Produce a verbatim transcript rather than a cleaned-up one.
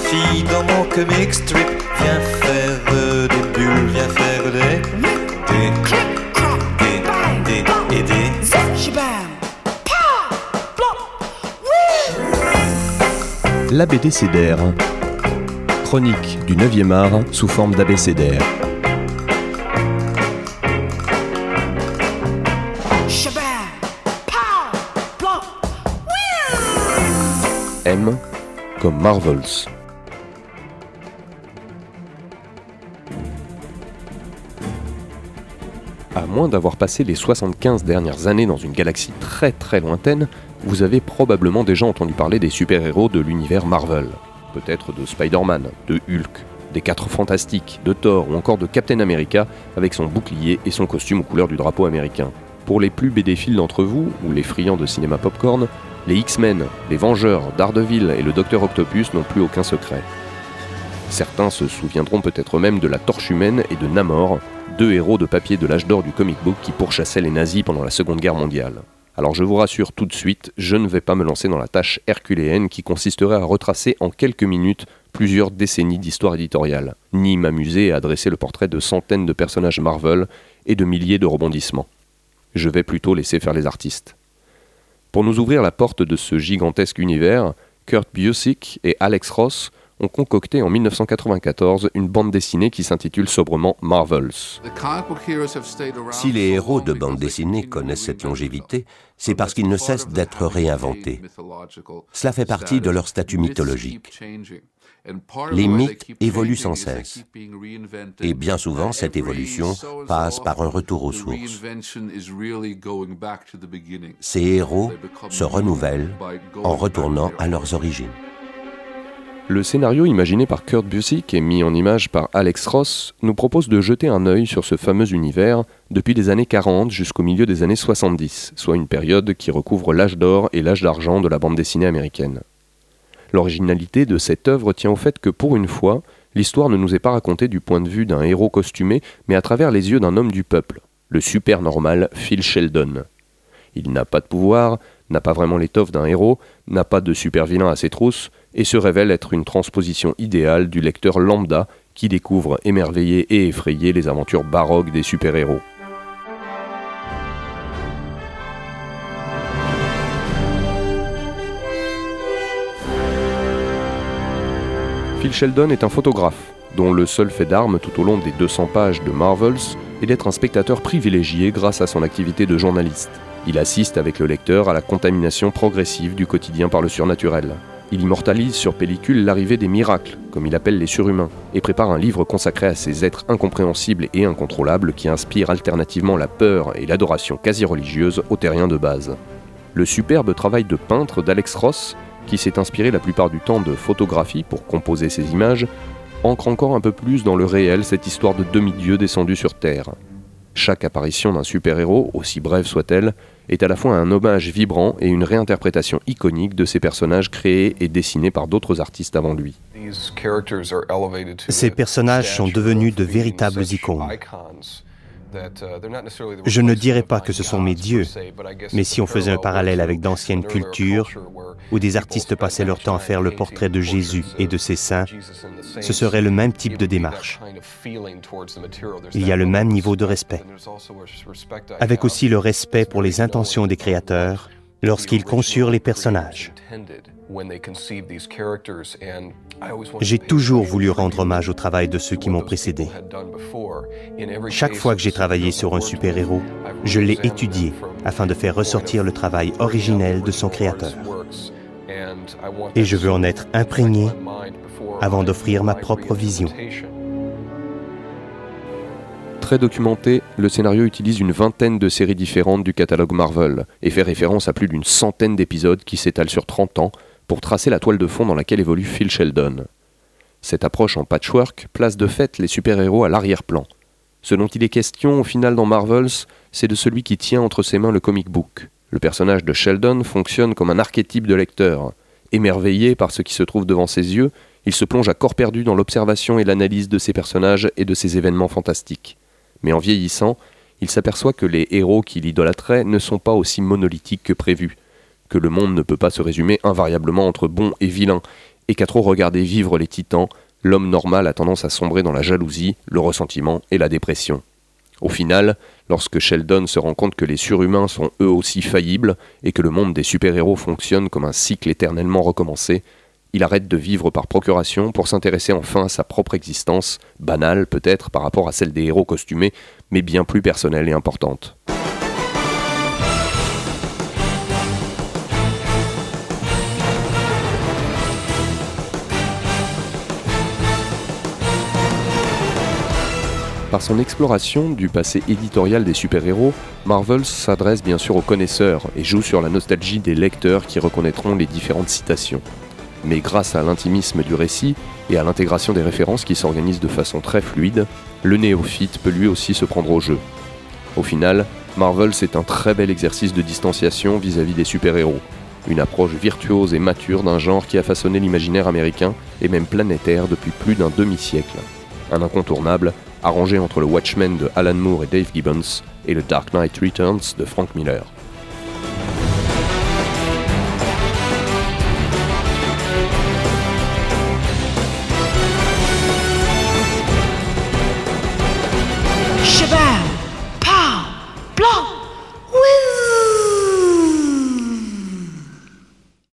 filles dans mon comic strip. Viens faire euh, des bulles, viens faire des Des, des, des, et des L'abécédaire. Chronique du neuvième art sous forme d'abécédaire. M comme Marvels. À moins d'avoir passé les soixante-quinze dernières années dans une galaxie très très lointaine, vous avez probablement déjà entendu parler des super-héros de l'univers Marvel. Peut-être de Spider-Man, de Hulk, des Quatre Fantastiques, de Thor ou encore de Captain America avec son bouclier et son costume aux couleurs du drapeau américain. Pour les plus bédéphiles d'entre vous, ou les friands de cinéma popcorn, les X-Men, les Vengeurs, Daredevil et le Docteur Octopus n'ont plus aucun secret. Certains se souviendront peut-être même de la Torche Humaine et de Namor, deux héros de papier de l'âge d'or du comic book qui pourchassaient les nazis pendant la Seconde Guerre mondiale. Alors je vous rassure tout de suite, je ne vais pas me lancer dans la tâche herculéenne qui consisterait à retracer en quelques minutes plusieurs décennies d'histoire éditoriale, ni m'amuser à dresser le portrait de centaines de personnages Marvel et de milliers de rebondissements. Je vais plutôt laisser faire les artistes. Pour nous ouvrir la porte de ce gigantesque univers, Kurt Busiek et Alex Ross ont concocté en dix-neuf cent quatre-vingt-quatorze une bande dessinée qui s'intitule sobrement Marvels. Si les héros de bande dessinée connaissent cette longévité, c'est parce qu'ils ne cessent d'être réinventés. Cela fait partie de leur statut mythologique. Les mythes évoluent sans cesse. Et bien souvent, cette évolution passe par un retour aux sources. Ces héros se renouvellent en retournant à leurs origines. Le scénario imaginé par Kurt Busiek et mis en image par Alex Ross nous propose de jeter un œil sur ce fameux univers depuis les années quarante jusqu'au milieu des années soixante-dix, soit une période qui recouvre l'âge d'or et l'âge d'argent de la bande dessinée américaine. L'originalité de cette œuvre tient au fait que pour une fois, l'histoire ne nous est pas racontée du point de vue d'un héros costumé, mais à travers les yeux d'un homme du peuple, le super normal Phil Sheldon. Il n'a pas de pouvoir, n'a pas vraiment l'étoffe d'un héros, n'a pas de super vilain à ses trousses, et se révèle être une transposition idéale du lecteur lambda qui découvre émerveillé et effrayé les aventures baroques des super-héros. Phil Sheldon est un photographe, dont le seul fait d'arme tout au long des deux cents pages de Marvels est d'être un spectateur privilégié grâce à son activité de journaliste. Il assiste avec le lecteur à la contamination progressive du quotidien par le surnaturel. Il immortalise sur pellicule l'arrivée des miracles, comme il appelle les surhumains, et prépare un livre consacré à ces êtres incompréhensibles et incontrôlables qui inspirent alternativement la peur et l'adoration quasi-religieuse aux terriens de base. Le superbe travail de peintre d'Alex Ross, qui s'est inspiré la plupart du temps de photographie pour composer ces images, ancre encore un peu plus dans le réel cette histoire de demi-dieu descendu sur Terre. Chaque apparition d'un super-héros, aussi brève soit-elle, est à la fois un hommage vibrant et une réinterprétation iconique de ces personnages créés et dessinés par d'autres artistes avant lui. Ces personnages sont devenus de véritables icônes. Je ne dirais pas que ce sont mes dieux, mais si on faisait un parallèle avec d'anciennes cultures, où des artistes passaient leur temps à faire le portrait de Jésus et de ses saints, ce serait le même type de démarche. Il y a le même niveau de respect, avec aussi le respect pour les intentions des créateurs lorsqu'ils conçurent les personnages. J'ai toujours voulu rendre hommage au travail de ceux qui m'ont précédé. Chaque fois que j'ai travaillé sur un super-héros, je l'ai étudié afin de faire ressortir le travail originel de son créateur. Et je veux en être imprégné avant d'offrir ma propre vision. Très documenté, le scénario utilise une vingtaine de séries différentes du catalogue Marvel et fait référence à plus d'une centaine d'épisodes qui s'étalent sur trente ans pour tracer la toile de fond dans laquelle évolue Phil Sheldon. Cette approche en patchwork place de fait les super-héros à l'arrière-plan. Ce dont il est question au final dans Marvels, c'est de celui qui tient entre ses mains le comic book. Le personnage de Sheldon fonctionne comme un archétype de lecteur. Émerveillé par ce qui se trouve devant ses yeux, il se plonge à corps perdu dans l'observation et l'analyse de ces personnages et de ces événements fantastiques. Mais en vieillissant, il s'aperçoit que les héros qu'il idolâtrait ne sont pas aussi monolithiques que prévu, que le monde ne peut pas se résumer invariablement entre bon et vilain, et qu'à trop regarder vivre les titans, l'homme normal a tendance à sombrer dans la jalousie, le ressentiment et la dépression. Au final, lorsque Sheldon se rend compte que les surhumains sont eux aussi faillibles et que le monde des super-héros fonctionne comme un cycle éternellement recommencé, il arrête de vivre par procuration pour s'intéresser enfin à sa propre existence, banale peut-être par rapport à celle des héros costumés, mais bien plus personnelle et importante. Par son exploration du passé éditorial des super-héros, Marvel s'adresse bien sûr aux connaisseurs et joue sur la nostalgie des lecteurs qui reconnaîtront les différentes citations. Mais grâce à l'intimisme du récit et à l'intégration des références qui s'organisent de façon très fluide, le néophyte peut lui aussi se prendre au jeu. Au final, Marvel c'est un très bel exercice de distanciation vis-à-vis des super-héros, une approche virtuose et mature d'un genre qui a façonné l'imaginaire américain et même planétaire depuis plus d'un demi-siècle. Un incontournable, arrangé entre le Watchmen de Alan Moore et Dave Gibbons et le Dark Knight Returns de Frank Miller. Shabam!